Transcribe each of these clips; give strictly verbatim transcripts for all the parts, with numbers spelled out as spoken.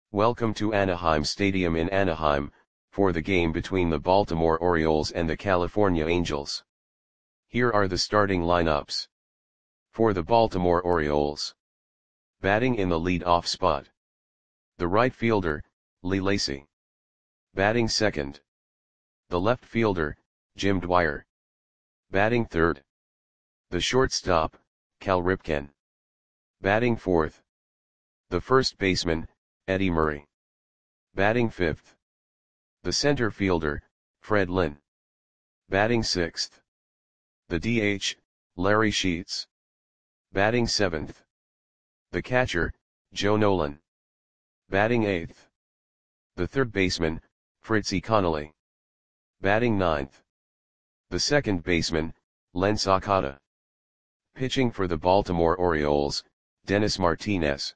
Welcome to Anaheim Stadium in Anaheim, for the game between the Baltimore Orioles and the California Angels. Here are the starting lineups. For the Baltimore Orioles. Batting in the lead-off spot. The right fielder, Lee Lacy. Batting second. The left fielder, Jim Dwyer. Batting third. The shortstop, Cal Ripken. Batting fourth. The first baseman, Eddie Murray. Batting fifth. The center fielder, Fred Lynn. Batting sixth. The D H, Larry Sheets. Batting seventh. The catcher, Joe Nolan. Batting eighth. The third baseman, Fritzy Connolly. Batting ninth. The second baseman, Len Sakata. Pitching for the Baltimore Orioles, Dennis Martinez.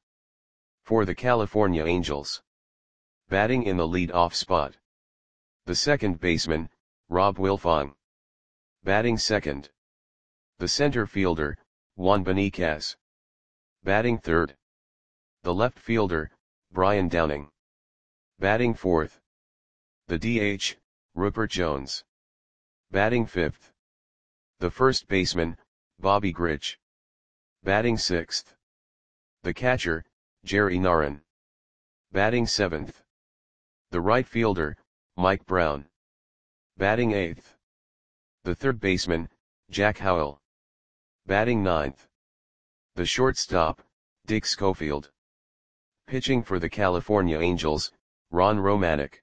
For the California Angels. Batting in the lead-off spot. The second baseman, Rob Wilfong. Batting second. The center fielder, Juan Beniquez. Batting third. The left fielder, Brian Downing. Batting fourth. The D H, Rupert Jones. Batting fifth. The first baseman, Bobby Grich. Batting sixth. The catcher, Jerry Narron. Batting seventh. The right fielder, Mike Brown. Batting eighth. The third baseman, Jack Howell. Batting ninth. The shortstop, Dick Schofield. Pitching for the California Angels, Ron Romanek.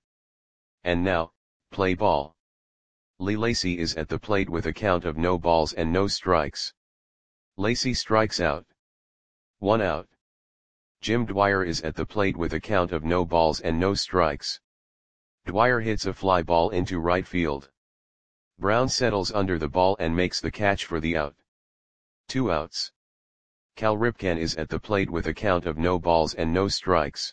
And now, play ball. Lee Lacy is at the plate with a count of no balls and no strikes. Lacy strikes out. One out. Jim Dwyer is at the plate with a count of no balls and no strikes. Dwyer hits a fly ball into right field. Brown settles under the ball and makes the catch for the out. Two outs. Cal Ripken is at the plate with a count of no balls and no strikes.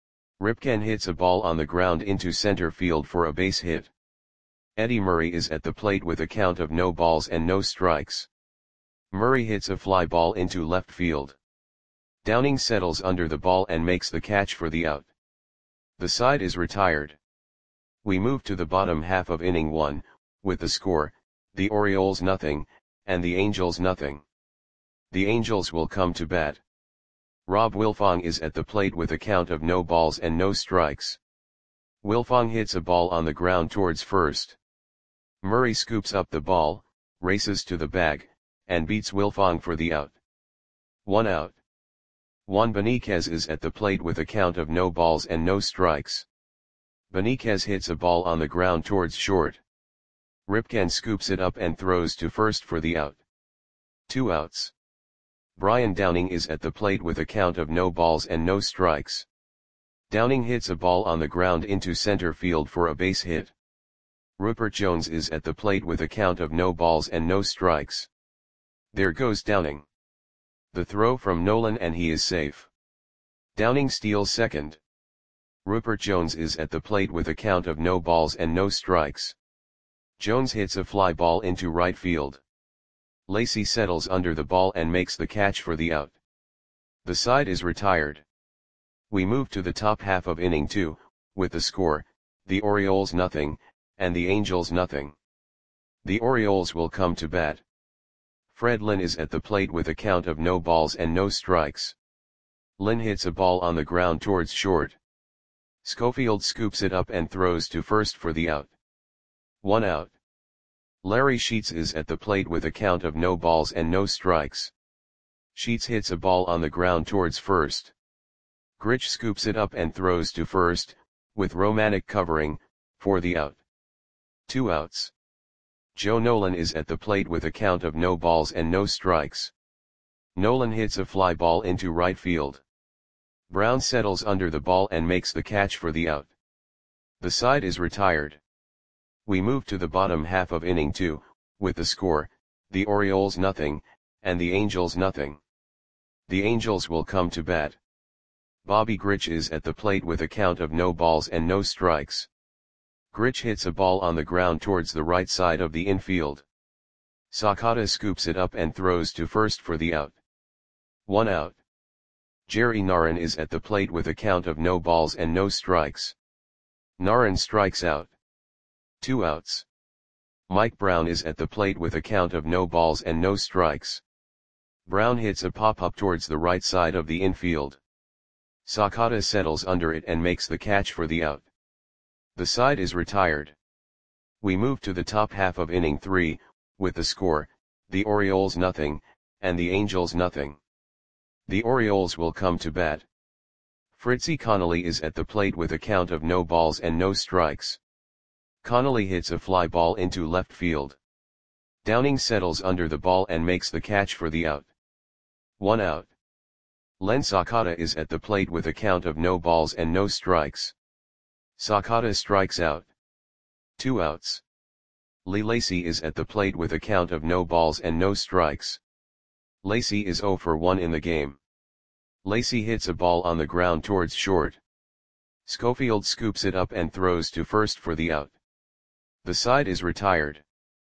Ripken hits a ball on the ground into center field for a base hit. Eddie Murray is at the plate with a count of no balls and no strikes. Murray hits a fly ball into left field. Downing settles under the ball and makes the catch for the out. The side is retired. We move to the bottom half of inning one, with the score, the Orioles nothing, and the Angels nothing. The Angels will come to bat. Rob Wilfong is at the plate with a count of no balls and no strikes. Wilfong hits a ball on the ground towards first. Murray scoops up the ball, races to the bag, and beats Wilfong for the out. One out. Juan Beniquez is at the plate with a count of no balls and no strikes. Beniquez hits a ball on the ground towards short. Ripken scoops it up and throws to first for the out. Two outs. Brian Downing is at the plate with a count of no balls and no strikes. Downing hits a ball on the ground into center field for a base hit. Rupert Jones is at the plate with a count of no balls and no strikes. There goes Downing. The throw from Nolan and he is safe. Downing steals second. Rupert Jones is at the plate with a count of no balls and no strikes. Jones hits a fly ball into right field. Lacy settles under the ball and makes the catch for the out. The side is retired. We move to the top half of inning two, with the score, the Orioles nothing, and the Angels nothing. The Orioles will come to bat. Fred Lynn is at the plate with a count of no balls and no strikes. Lynn hits a ball on the ground towards short. Schofield scoops it up and throws to first for the out. One out. Larry Sheets is at the plate with a count of no balls and no strikes. Sheets hits a ball on the ground towards first. Grich scoops it up and throws to first, with Romanek covering, for the out. Two outs. Joe Nolan is at the plate with a count of no balls and no strikes. Nolan hits a fly ball into right field. Brown settles under the ball and makes the catch for the out. The side is retired. We move to the bottom half of inning two, with the score, the Orioles nothing, and the Angels nothing. The Angels will come to bat. Bobby Grich is at the plate with a count of no balls and no strikes. Grich hits a ball on the ground towards the right side of the infield. Sakata scoops it up and throws to first for the out. One out. Jerry Narron is at the plate with a count of no balls and no strikes. Narron strikes out. Two outs. Mike Brown is at the plate with a count of no balls and no strikes. Brown hits a pop-up towards the right side of the infield. Sakata settles under it and makes the catch for the out. The side is retired. We move to the top half of inning three, with the score, the Orioles nothing, and the Angels nothing. The Orioles will come to bat. Fritzy Connolly is at the plate with a count of no balls and no strikes. Connolly hits a fly ball into left field. Downing settles under the ball and makes the catch for the out. One out. Len Sakata is at the plate with a count of no balls and no strikes. Sakata strikes out. Two outs. Lee Lacy is at the plate with a count of no balls and no strikes. Lacy is oh for one in the game. Lacy hits a ball on the ground towards short. Schofield scoops it up and throws to first for the out. The side is retired.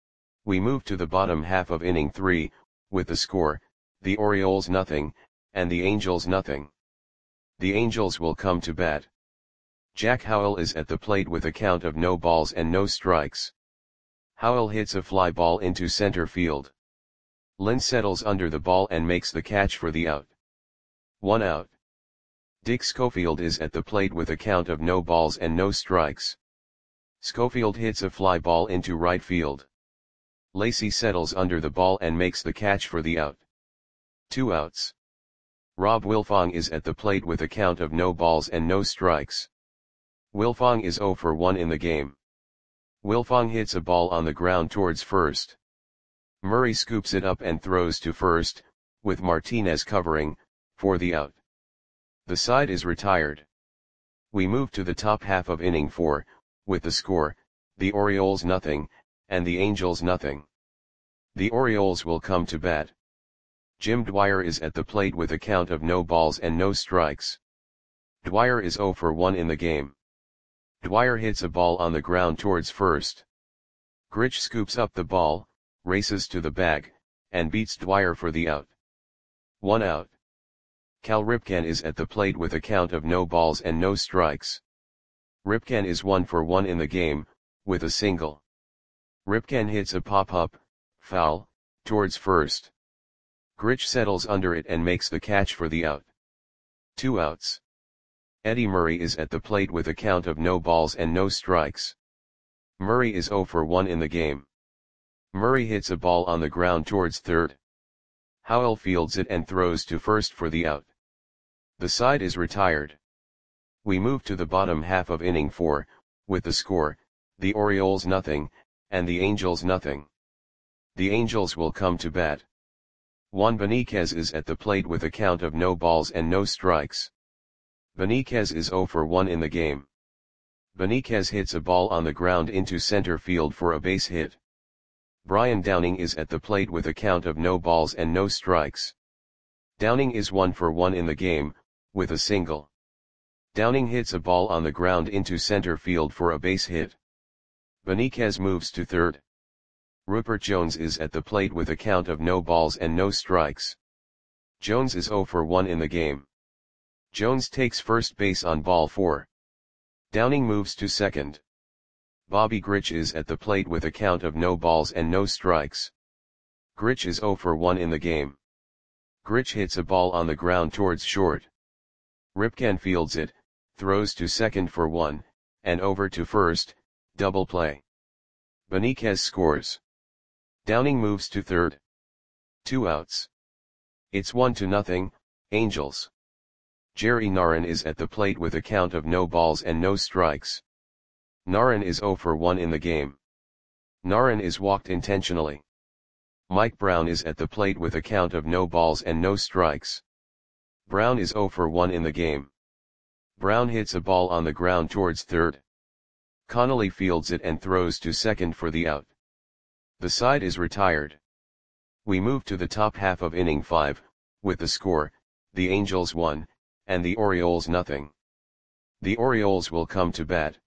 We move to the bottom half of inning three, with the score, the Orioles nothing, and the Angels nothing. The Angels will come to bat. Jack Howell is at the plate with a count of no balls and no strikes. Howell hits a fly ball into center field. Lynn settles under the ball and makes the catch for the out. One out. Dick Schofield is at the plate with a count of no balls and no strikes. Schofield hits a fly ball into right field. Lacy settles under the ball and makes the catch for the out. Two outs. Rob Wilfong is at the plate with a count of no balls and no strikes. Wilfong is oh for one in the game. Wilfong hits a ball on the ground towards first. Murray scoops it up and throws to first, with Martinez covering, for the out. The side is retired. We move to the top half of inning four, with the score, the Orioles nothing, and the Angels nothing. The Orioles will come to bat. Jim Dwyer is at the plate with a count of no balls and no strikes. Dwyer is oh for one in the game. Dwyer hits a ball on the ground towards first. Grich scoops up the ball, races to the bag, and beats Dwyer for the out. One out. Cal Ripken is at the plate with a count of no balls and no strikes. Ripken is one for one in the game, with a single. Ripken hits a pop-up, foul, towards first. Grich settles under it and makes the catch for the out. Two outs. Eddie Murray is at the plate with a count of no balls and no strikes. Murray is oh for one in the game. Murray hits a ball on the ground towards third. Howell fields it and throws to first for the out. The side is retired. We move to the bottom half of inning four, with the score, the Orioles nothing, and the Angels nothing. The Angels will come to bat. Juan Beniquez is at the plate with a count of no balls and no strikes. Beniquez is oh for one in the game. Beniquez hits a ball on the ground into center field for a base hit. Brian Downing is at the plate with a count of no balls and no strikes. Downing is one for one in the game, with a single. Downing hits a ball on the ground into center field for a base hit. Beniquez moves to third. Rupert Jones is at the plate with a count of no balls and no strikes. Jones is oh for one in the game. Jones takes first base on ball four. Downing moves to second. Bobby Grich is at the plate with a count of no balls and no strikes. Grich is oh for one in the game. Grich hits a ball on the ground towards short. Ripken fields it, throws to second for one, and over to first, double play. Beniquez scores. Downing moves to third. Two outs. It's one to nothing, Angels. Jerry Narron is at the plate with a count of no balls and no strikes. Narron is oh for one in the game. Narron is walked intentionally. Mike Brown is at the plate with a count of no balls and no strikes. Brown is oh for one in the game. Brown hits a ball on the ground towards third. Connolly fields it and throws to second for the out. The side is retired. We move to the top half of inning five, with the score, the Angels one, and the Orioles nothing. The Orioles will come to bat.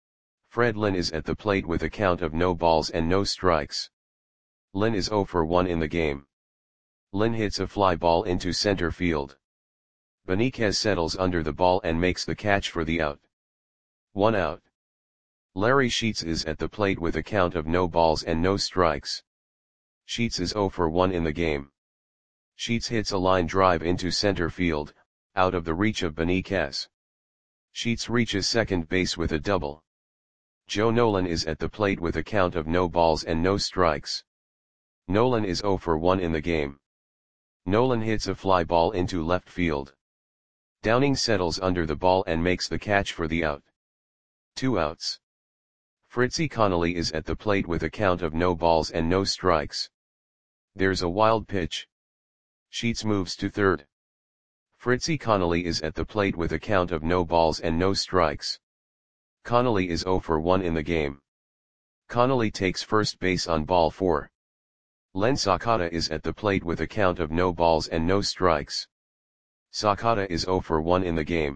Fred Lynn is at the plate with a count of no balls and no strikes. Lynn is oh for one in the game. Lynn hits a fly ball into center field. Benitez settles under the ball and makes the catch for the out. One out. Larry Sheets is at the plate with a count of no balls and no strikes. Sheets is zero for one in the game. Sheets hits a line drive into center field, out of the reach of Benitez. Sheets reaches second base with a double. Joe Nolan is at the plate with a count of no balls and no strikes. Nolan is zero for one in the game. Nolan hits a fly ball into left field. Downing settles under the ball and makes the catch for the out. Two outs. Fritzy Connolly is at the plate with a count of no balls and no strikes. There's a wild pitch. Sheets moves to third. Fritzy Connolly is at the plate with a count of no balls and no strikes. Connolly is zero for one in the game. Connolly takes first base on ball four. Len Sakata is at the plate with a count of no balls and no strikes. Sakata is zero for one in the game.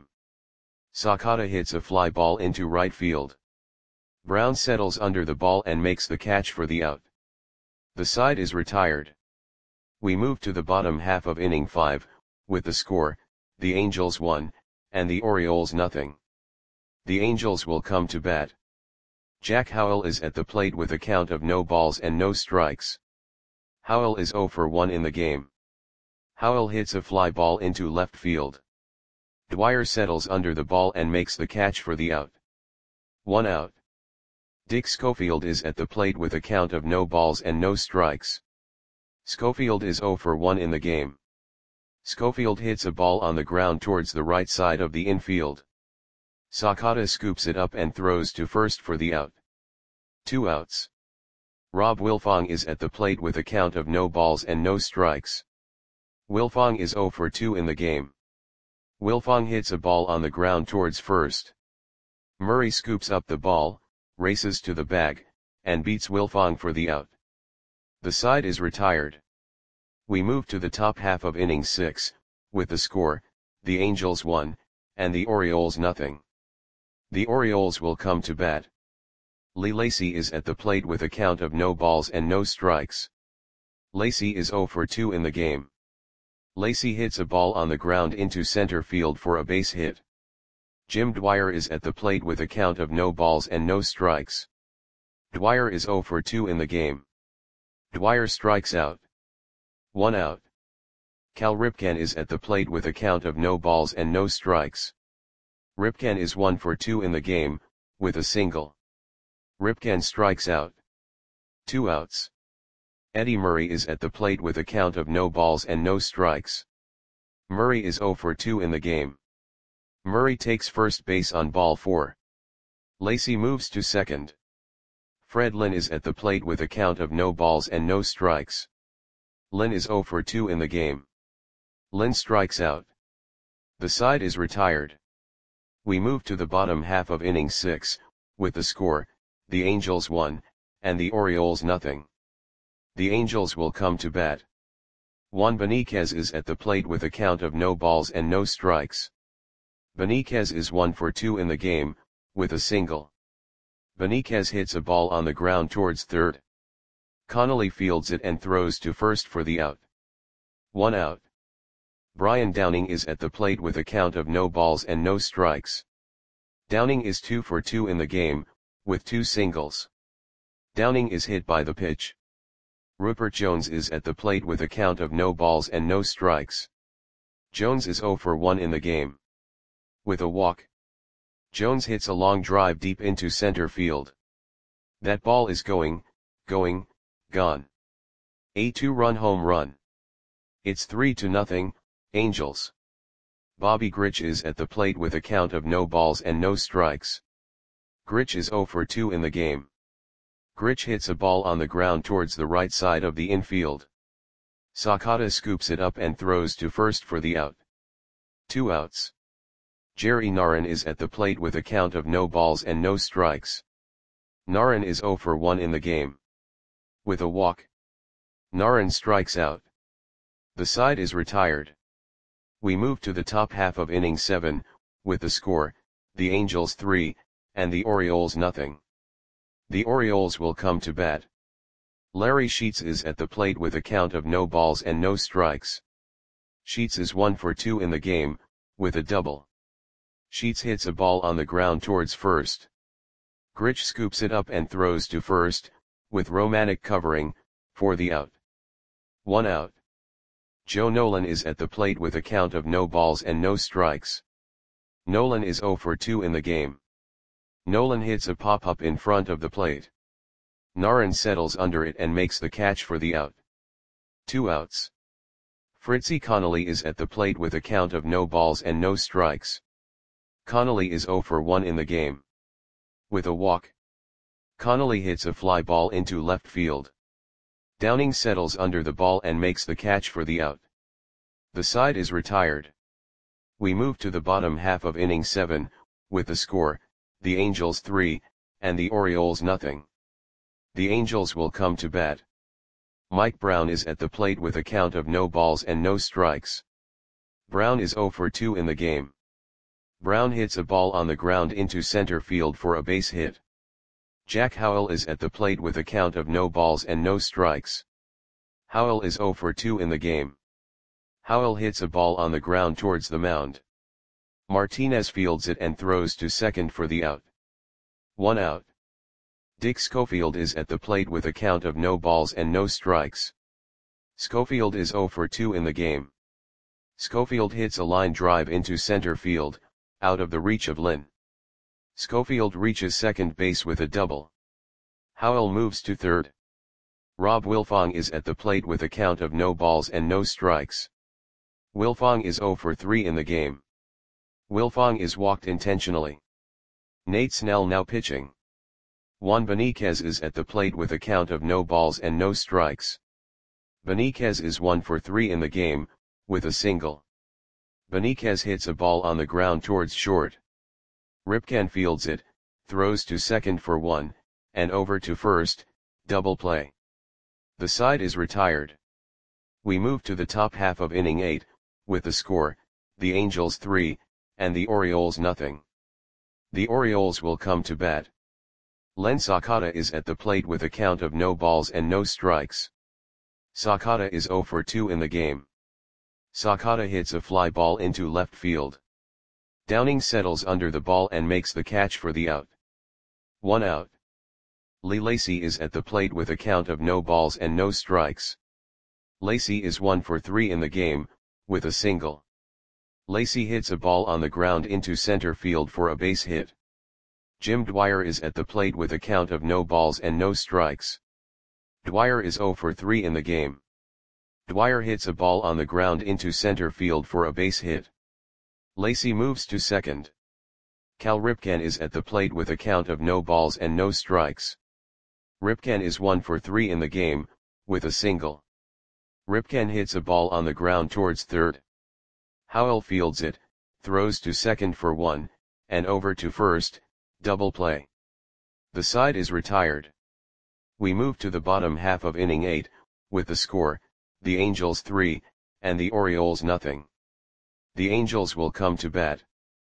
Sakata hits a fly ball into right field. Brown settles under the ball and makes the catch for the out. The side is retired. We move to the bottom half of inning five, with the score, the Angels one, and the Orioles nothing. The Angels will come to bat. Jack Howell is at the plate with a count of no balls and no strikes. Howell is zero for one in the game. Howell hits a fly ball into left field. Dwyer settles under the ball and makes the catch for the out. One out. Dick Schofield is at the plate with a count of no balls and no strikes. Schofield is zero for one in the game. Schofield hits a ball on the ground towards the right side of the infield. Sakata scoops it up and throws to first for the out. Two outs. Rob Wilfong is at the plate with a count of no balls and no strikes. Wilfong is zero for two in the game. Wilfong hits a ball on the ground towards first. Murray scoops up the ball, races to the bag, and beats Wilfong for the out. The side is retired. We move to the top half of inning six, with the score, the Angels one, and the Orioles nothing. The Orioles will come to bat. Lee Lacy is at the plate with a count of no balls and no strikes. Lacy is zero for two in the game. Lacy hits a ball on the ground into center field for a base hit. Jim Dwyer is at the plate with a count of no balls and no strikes. Dwyer is zero for two in the game. Dwyer strikes out. One out. Cal Ripken is at the plate with a count of no balls and no strikes. Ripken is one for two in the game, with a single. Ripken strikes out. Two outs. Eddie Murray is at the plate with a count of no balls and no strikes. Murray is zero for two in the game. Murray takes first base on ball four. Lacy moves to second. Fred Lynn is at the plate with a count of no balls and no strikes. Lynn is zero for two in the game. Lynn strikes out. The side is retired. We move to the bottom half of inning six, with the score, the Angels one, and the Orioles nothing. The Angels will come to bat. Juan Benitez is at the plate with a count of no balls and no strikes. Benitez is one for two in the game, with a single. Benitez hits a ball on the ground towards third. Connolly fields it and throws to first for the out. One out. Brian Downing is at the plate with a count of no balls and no strikes. Downing is two for two in the game, with two singles. Downing is hit by the pitch. Rupert Jones is at the plate with a count of no balls and no strikes. Jones is zero for one in the game. With a walk. Jones hits a long drive deep into center field. That ball is going, going, gone. A two-run home run. It's three to nothing, Angels. Bobby Grich is at the plate with a count of no balls and no strikes. Grich is zero for two in the game. Grich hits a ball on the ground towards the right side of the infield. Sakata scoops it up and throws to first for the out. Two outs. Jerry Narron is at the plate with a count of no balls and no strikes. Narron is zero for one in the game. With a walk. Narron strikes out. The side is retired. We move to the top half of inning seven, with the score, the Angels three, and the Orioles nothing. The Orioles will come to bat. Larry Sheets is at the plate with a count of no balls and no strikes. Sheets is one for two in the game, with a double. Sheets hits a ball on the ground towards first. Grich scoops it up and throws to first, with Romanek covering, for the out. One out. Joe Nolan is at the plate with a count of no balls and no strikes. Nolan is oh for two in the game. Nolan hits a pop-up in front of the plate. Narron settles under it and makes the catch for the out. Two outs. Fritzy Connolly is at the plate with a count of no balls and no strikes. Connolly is oh for one in the game. With a walk. Connolly hits a fly ball into left field. Downing settles under the ball and makes the catch for the out. The side is retired. We move to the bottom half of inning seven, with the score, the Angels three, and the Orioles nothing. The Angels will come to bat. Mike Brown is at the plate with a count of no balls and no strikes. Brown is oh for two in the game. Brown hits a ball on the ground into center field for a base hit. Jack Howell is at the plate with a count of no balls and no strikes. Howell is oh for two in the game. Howell hits a ball on the ground towards the mound. Martinez fields it and throws to second for the out. One out. Dick Schofield is at the plate with a count of no balls and no strikes. Schofield is oh for two in the game. Schofield hits a line drive into center field, out of the reach of Lynn. Schofield reaches second base with a double. Howell moves to third. Rob Wilfong is at the plate with a count of no balls and no strikes. Wilfong is oh for three in the game. Wilfong is walked intentionally. Nate Snell now pitching. Juan Beniquez is at the plate with a count of no balls and no strikes. Beniquez is one for three in the game, with a single. Beniquez hits a ball on the ground towards short. Ripken fields it, throws to second for one, and over to first, double play. The side is retired. We move to the top half of inning eight, with the score, the Angels three, and the Orioles nothing. The Orioles will come to bat. Len Sakata is at the plate with a count of no balls and no strikes. Sakata is oh for two in the game. Sakata hits a fly ball into left field. Downing settles under the ball and makes the catch for the out. One out. Lee Lacy is at the plate with a count of no balls and no strikes. Lacy is one for three in the game, with a single. Lacy hits a ball on the ground into center field for a base hit. Jim Dwyer is at the plate with a count of no balls and no strikes. Dwyer is oh for three in the game. Dwyer hits a ball on the ground into center field for a base hit. Lacy moves to second. Cal Ripken is at the plate with a count of no balls and no strikes. Ripken is one for three in the game, with a single. Ripken hits a ball on the ground towards third. Howell fields it, throws to second for one, and over to first, double play. The side is retired. We move to the bottom half of inning eight, with the score, the Angels three, and the Orioles nothing. The Angels will come to bat.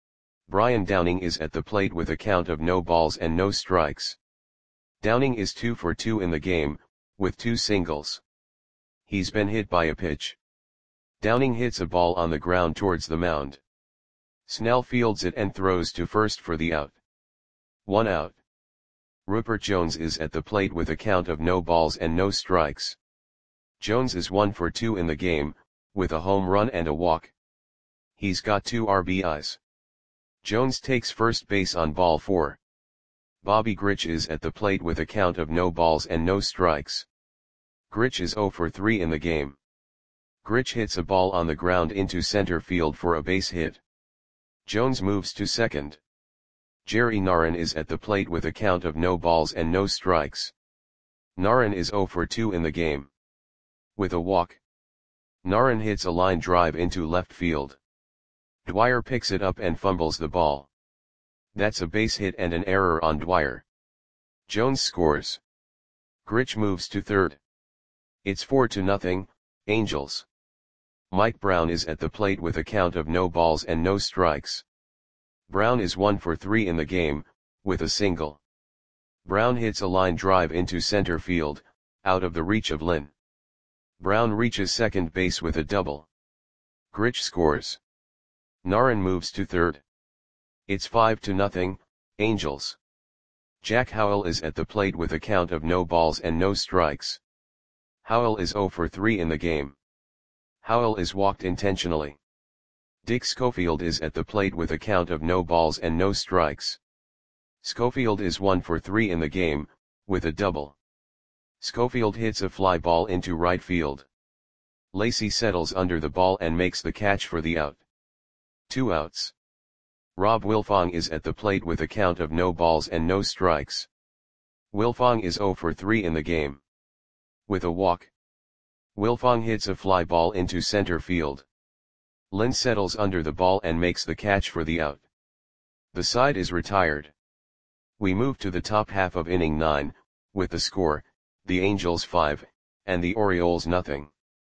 Brian Downing is at the plate with a count of no balls and no strikes. Downing is two for two in the game, with two singles. He's been hit by a pitch. Downing hits a ball on the ground towards the mound. Snell fields it and throws to first for the out. One out. Rupert Jones is at the plate with a count of no balls and no strikes. Jones is one for two in the game, with a home run and a walk. He's got two R B Is. Jones takes first base on ball four. Bobby Grich is at the plate with a count of no balls and no strikes. Grich is oh for three in the game. Grich hits a ball on the ground into center field for a base hit. Jones moves to second. Jerry Narron is at the plate with a count of no balls and no strikes. Narron is oh for two in the game. With a walk. Narron hits a line drive into left field. Dwyer picks it up and fumbles the ball. That's a base hit and an error on Dwyer. Jones scores. Grich moves to third. It's four to nothing, Angels. Mike Brown is at the plate with a count of no balls and no strikes. Brown is one for three in the game, with a single. Brown hits a line drive into center field, out of the reach of Lynn. Brown reaches second base with a double. Grich scores. Naran moves to third. It's five to nothing, Angels. Jack Howell is at the plate with a count of no balls and no strikes. Howell is zero for three in the game. Howell is walked intentionally. Dick Schofield is at the plate with a count of no balls and no strikes. Schofield is one for three in the game, with a double. Schofield hits a fly ball into right field. Lacy settles under the ball and makes the catch for the out. Two outs. Rob Wilfong is at the plate with a count of no balls and no strikes. Wilfong is zero for three in the game. With a walk. Wilfong hits a fly ball into center field. Lynn settles under the ball and makes the catch for the out. The side is retired. We move to the top half of inning nine, with the score, the Angels five, and the Orioles nothing.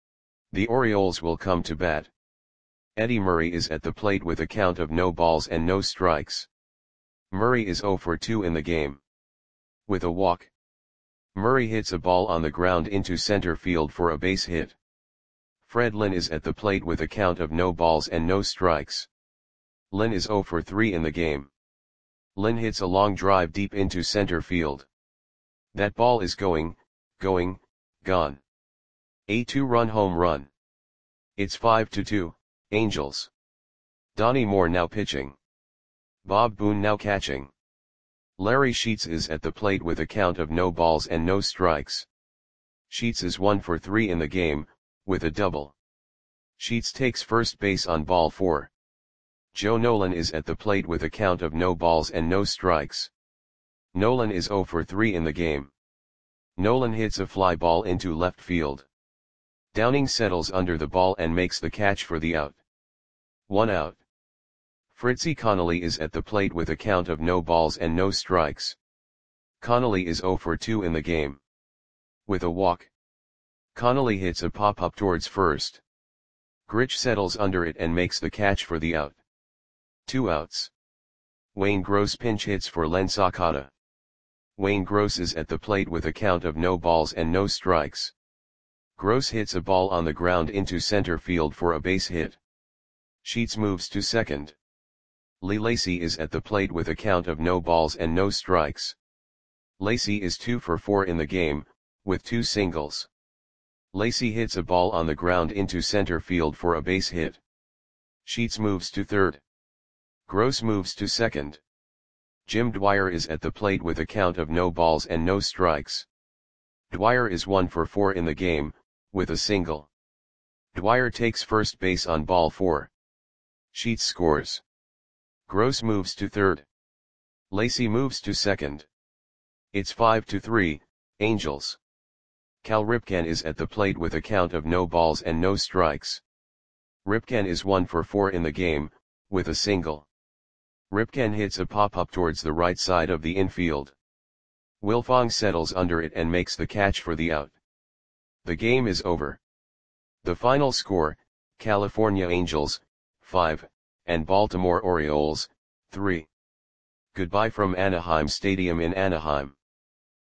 The Orioles will come to bat. Eddie Murray is at the plate with a count of no balls and no strikes. Murray is zero for two in the game. With a walk. Murray hits a ball on the ground into center field for a base hit. Fred Lynn is at the plate with a count of no balls and no strikes. Lynn is zero for three in the game. Lynn hits a long drive deep into center field. That ball is going, going, gone. A two-run home run. It's five to two, Angels. Donnie Moore now pitching. Bob Boone now catching. Larry Sheets is at the plate with a count of no balls and no strikes. Sheets is one for three in the game, with a double. Sheets takes first base on ball four. Joe Nolan is at the plate with a count of no balls and no strikes. Nolan is zero for three in the game. Nolan hits a fly ball into left field. Downing settles under the ball and makes the catch for the out. One out. Fritzy Connolly is at the plate with a count of no balls and no strikes. Connolly is zero for two in the game. With a walk. Connolly hits a pop-up towards first. Grich settles under it and makes the catch for the out. Two outs. Wayne Gross pinch hits for Len Sakata. Wayne Gross is at the plate with a count of no balls and no strikes. Gross hits a ball on the ground into center field for a base hit. Sheets moves to second. Lee Lacy is at the plate with a count of no balls and no strikes. Lacy is two for four in the game, with two singles. Lacy hits a ball on the ground into center field for a base hit. Sheets moves to third. Gross moves to second. Jim Dwyer is at the plate with a count of no balls and no strikes. Dwyer is one for four in the game, with a single. Dwyer takes first base on ball four. Sheets scores. Gross moves to third. Lacy moves to second. It's five to three, Angels. Cal Ripken is at the plate with a count of no balls and no strikes. Ripken is one for four in the game, with a single. Ripken hits a pop-up towards the right side of the infield. Wilfong settles under it and makes the catch for the out. The game is over. The final score, California Angels, five, and Baltimore Orioles, three. Goodbye from Anaheim Stadium in Anaheim.